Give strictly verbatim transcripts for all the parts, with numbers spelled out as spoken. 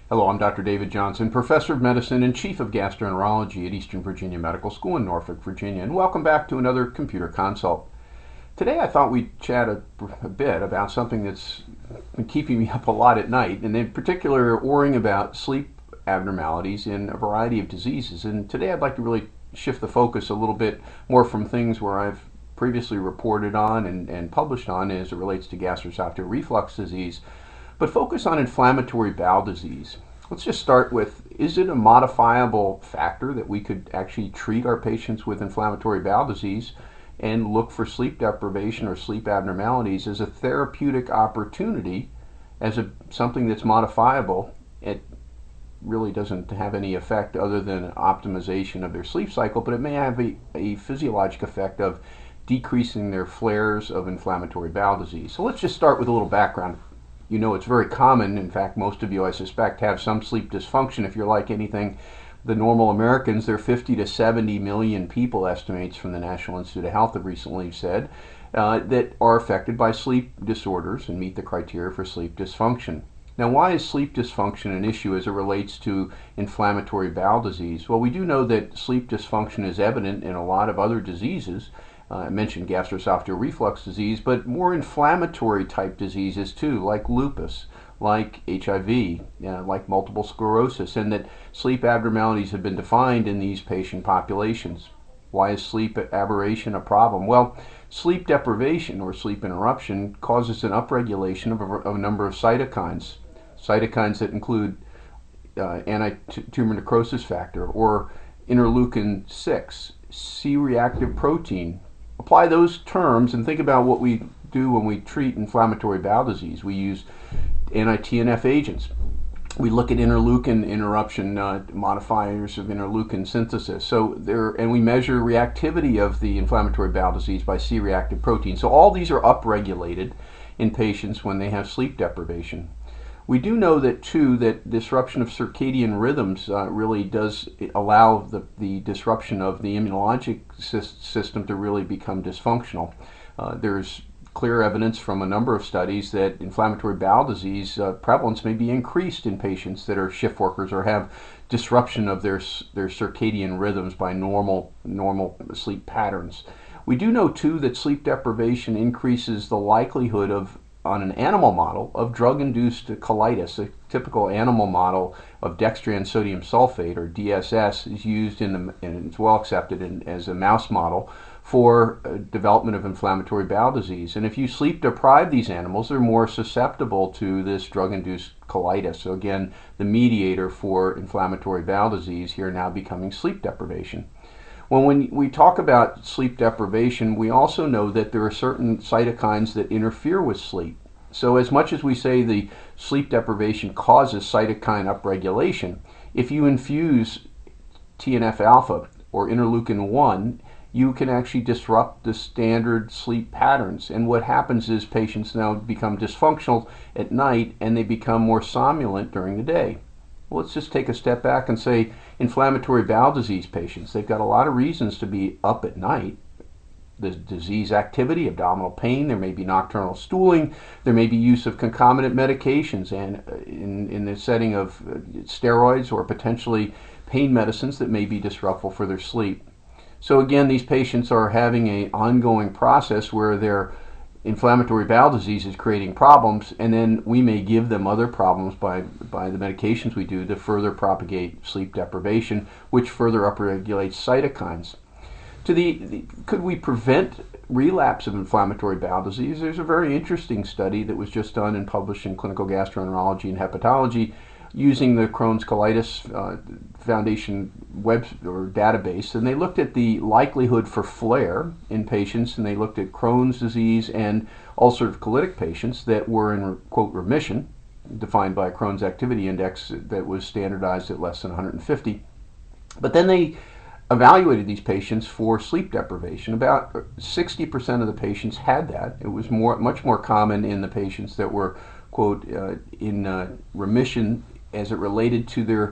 Hello, I'm Doctor David Johnson, Professor of Medicine and Chief of Gastroenterology at Eastern Virginia Medical School in Norfolk, Virginia, and welcome back to another computer consult. Today I thought we'd chat a, a bit about something that's been keeping me up a lot at night, and in particular worrying about sleep abnormalities in a variety of diseases. And today I'd like to really shift the focus a little bit more from things where I've previously reported on and, and published on as it relates to gastroesophageal reflux disease, but focus on inflammatory bowel disease. Let's just start with, is it a modifiable factor that we could actually treat our patients with inflammatory bowel disease and look for sleep deprivation or sleep abnormalities as a therapeutic opportunity, as a something that's modifiable? It really doesn't have any effect other than optimization of their sleep cycle, but it may have a, a physiologic effect of decreasing their flares of inflammatory bowel disease. So let's just start with a little background. You know, it's very common, in fact, most of you, I suspect, have some sleep dysfunction. If you're like anything, the normal Americans, there are fifty to seventy million people, estimates from the National Institute of Health have recently said, uh, that are affected by sleep disorders and meet the criteria for sleep dysfunction. Now, why is sleep dysfunction an issue as it relates to inflammatory bowel disease? Well, we do know that sleep dysfunction is evident in a lot of other diseases. Uh, I mentioned gastroesophageal reflux disease, but more inflammatory type diseases too, like lupus, like H I V, uh, like multiple sclerosis, and that sleep abnormalities have been defined in these patient populations. Why is sleep aberration a problem? Well, sleep deprivation or sleep interruption causes an upregulation of a, of a number of cytokines, cytokines that include uh, anti-tumor necrosis factor or interleukin six, C-reactive protein. Apply those terms and think about what we do when we treat inflammatory bowel disease. We use anti-T N F agents. We look at interleukin interruption uh, modifiers of interleukin synthesis. So there, and we measure reactivity of the inflammatory bowel disease by C-reactive protein. So all these are upregulated in patients when they have sleep deprivation. We do know that, too, that disruption of circadian rhythms uh, really does allow the, the disruption of the immunologic system to really become dysfunctional. Uh, there's clear evidence from a number of studies that inflammatory bowel disease uh, prevalence may be increased in patients that are shift workers or have disruption of their, their circadian rhythms by normal, normal sleep patterns. We do know, too, that sleep deprivation increases the likelihood of, on an animal model, of drug-induced colitis. A typical animal model of dextran sodium sulfate, or D S S, is used in the, and it's well accepted in, as a mouse model for uh, development of inflammatory bowel disease. And if you sleep deprive these animals, they're more susceptible to this drug-induced colitis. So again, the mediator for inflammatory bowel disease here now becoming sleep deprivation. Well, when we talk about sleep deprivation, we also know that there are certain cytokines that interfere with sleep. So as much as we say the sleep deprivation causes cytokine upregulation, if you infuse T N F alpha or interleukin one, you can actually disrupt the standard sleep patterns. And what happens is patients now become dysfunctional at night and they become more somnolent during the day. Well, let's just take a step back and say inflammatory bowel disease patients, they've got a lot of reasons to be up at night. The disease activity, abdominal pain, there may be nocturnal stooling, there may be use of concomitant medications and in, in the setting of steroids or potentially pain medicines that may be disruptful for their sleep. So again, these patients are having an ongoing process where they're inflammatory bowel disease is creating problems, and then we may give them other problems by, by the medications we do to further propagate sleep deprivation, which further upregulates cytokines. To the, the could we prevent relapse of inflammatory bowel disease? There's a very interesting study that was just done and published in Clinical Gastroenterology and Hepatology using the Crohn's Colitis uh, Foundation web or database, and they looked at the likelihood for flare in patients, and they looked at Crohn's disease and ulcerative colitic patients that were in, quote, remission, defined by a Crohn's Activity Index that was standardized at less than one hundred fifty. But then they evaluated these patients for sleep deprivation. About sixty percent of the patients had that. It was more, much more common in the patients that were, quote, uh, in uh, remission as it related to their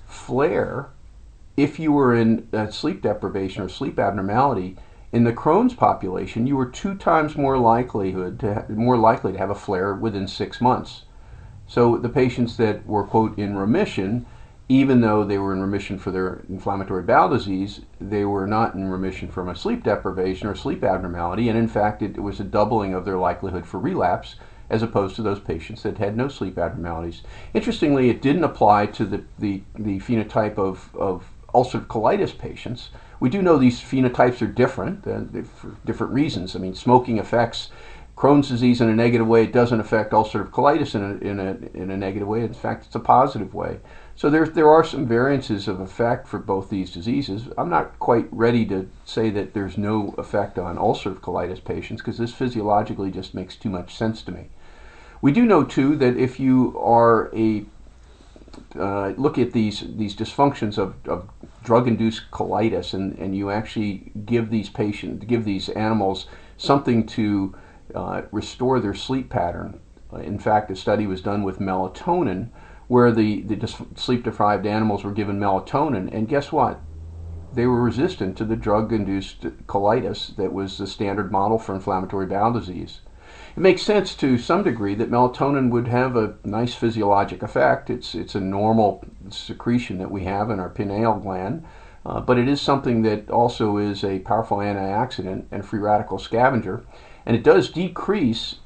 flare. If you were in uh, sleep deprivation or sleep abnormality, in the Crohn's population, you were two times more likelihood to ha- more likely to have a flare within six months. So the patients that were, quote, in remission, even though they were in remission for their inflammatory bowel disease, they were not in remission from a sleep deprivation or sleep abnormality, and in fact it was a doubling of their likelihood for relapse as opposed to those patients that had no sleep abnormalities. Interestingly, it didn't apply to the, the, the phenotype of, of ulcerative colitis patients. We do know these phenotypes are different uh, for different reasons. I mean, smoking affects Crohn's disease in a negative way. It doesn't affect ulcerative colitis in a, in a, in a negative way. In fact, it's a positive way. So there, there are some variances of effect for both these diseases. I'm not quite ready to say that there's no effect on ulcerative colitis patients because this physiologically just makes too much sense to me. We do know, too, that if you are a uh, look at these these dysfunctions of, of drug-induced colitis, and, and you actually give these patients, give these animals something to uh, restore their sleep pattern. Uh, in fact, a study was done with melatonin, where the, the dis- sleep-deprived animals were given melatonin, and guess what? They were resistant to the drug-induced colitis that was the standard model for inflammatory bowel disease. It makes sense to some degree that melatonin would have a nice physiologic effect. It's it's a normal secretion that we have in our pineal gland, uh, but it is something that also is a powerful antioxidant and free radical scavenger, and it does decrease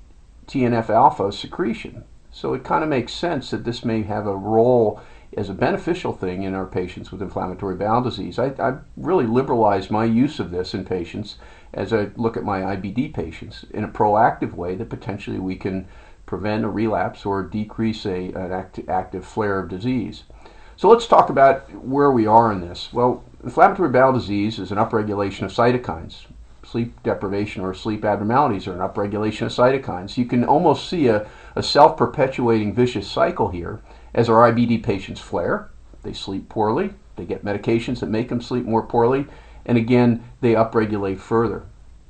T N F alpha secretion. So it kind of makes sense that this may have a role as a beneficial thing in our patients with inflammatory bowel disease. I, I really liberalized my use of this in patients as I look at my I B D patients in a proactive way that potentially we can prevent a relapse or decrease a, an act, active flare of disease. So let's talk about where we are in this. Well, inflammatory bowel disease is an upregulation of cytokines. Sleep deprivation or sleep abnormalities are an upregulation of cytokines. You can almost see a, a self-perpetuating vicious cycle here. As our I B D patients flare, they sleep poorly, they get medications that make them sleep more poorly, and again, they upregulate further.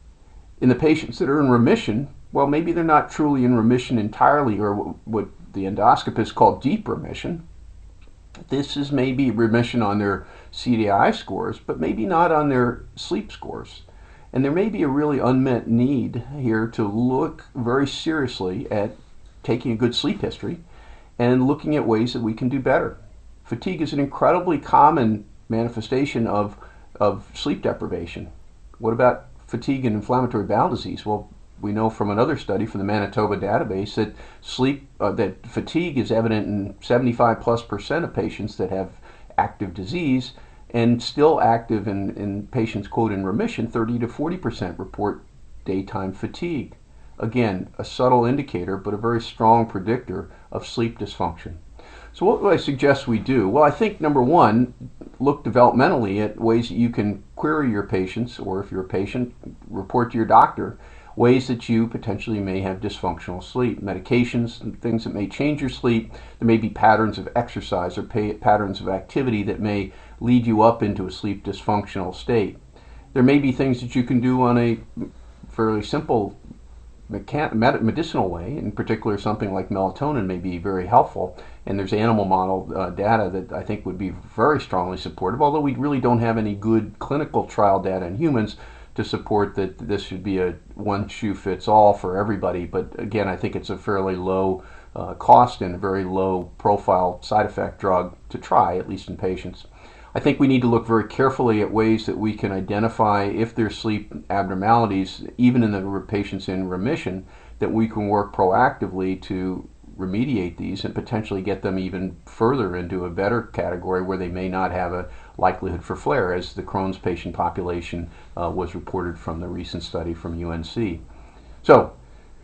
In the patients that are in remission, well, maybe they're not truly in remission entirely, or what the endoscopists call deep remission. This is maybe remission on their C D I scores, but maybe not on their sleep scores. And there may be a really unmet need here to look very seriously at taking a good sleep history and looking at ways that we can do better. Fatigue is an incredibly common manifestation of, of sleep deprivation. What about fatigue and inflammatory bowel disease? Well, we know from another study from the Manitoba database that sleep, uh, that fatigue is evident in seventy-five plus percent of patients that have active disease, and still active in, in patients, quote, in remission, thirty to forty percent report daytime fatigue. Again, a subtle indicator, but a very strong predictor of sleep dysfunction. So what would I suggest we do? Well, I think, number one, look developmentally at ways that you can query your patients, or if you're a patient, report to your doctor, ways that you potentially may have dysfunctional sleep. Medications and things that may change your sleep. There may be patterns of exercise or pay, patterns of activity that may lead you up into a sleep dysfunctional state. There may be things that you can do on a fairly simple Mechan- medicinal way. In particular, something like melatonin may be very helpful, and there's animal model uh, data that I think would be very strongly supportive, although we really don't have any good clinical trial data in humans to support that this should be a one shoe fits all for everybody. But again, I think it's a fairly low uh, cost and a very low profile side effect drug to try, at least in patients. I think we need to look very carefully at ways that we can identify if there's sleep abnormalities, even in the patients in remission, that we can work proactively to remediate these and potentially get them even further into a better category where they may not have a likelihood for flare, as the Crohn's patient population uh, was reported from the recent study from U N C. So,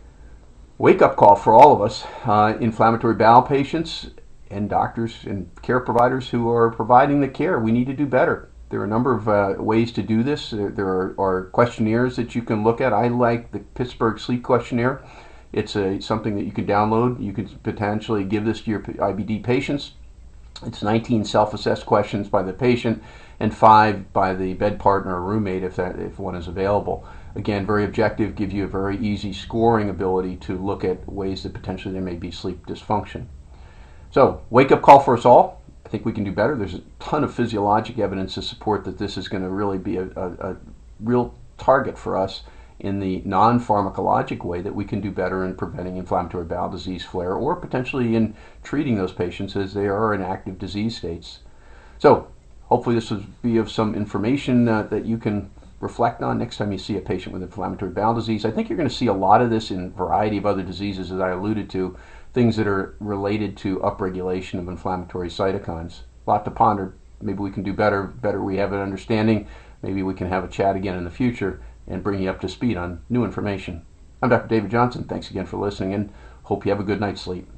wake-up call for all of us, uh, inflammatory bowel patients, and doctors and care providers who are providing the care. We need to do better. There are a number of uh, ways to do this. There, there are, are questionnaires that you can look at. I like the Pittsburgh Sleep Questionnaire. It's a, something that you can download. You can potentially give this to your I B D patients. It's nineteen self-assessed questions by the patient and five by the bed partner or roommate if that if one is available. Again, very objective, gives you a very easy scoring ability to look at ways that potentially there may be sleep dysfunction. So, wake-up call for us all. I think we can do better. There's a ton of physiologic evidence to support that this is going to really be a, a, a real target for us in the non-pharmacologic way that we can do better in preventing inflammatory bowel disease flare, or potentially in treating those patients as they are in active disease states. So hopefully this will be of some information uh, that you can reflect on next time you see a patient with inflammatory bowel disease. I think you're going to see a lot of this in a variety of other diseases, as I alluded to, things that are related to upregulation of inflammatory cytokines. A lot to ponder. Maybe we can do better, better we have an understanding. Maybe we can have a chat again in the future and bring you up to speed on new information. I'm Doctor David Johnson. Thanks again for listening, and hope you have a good night's sleep.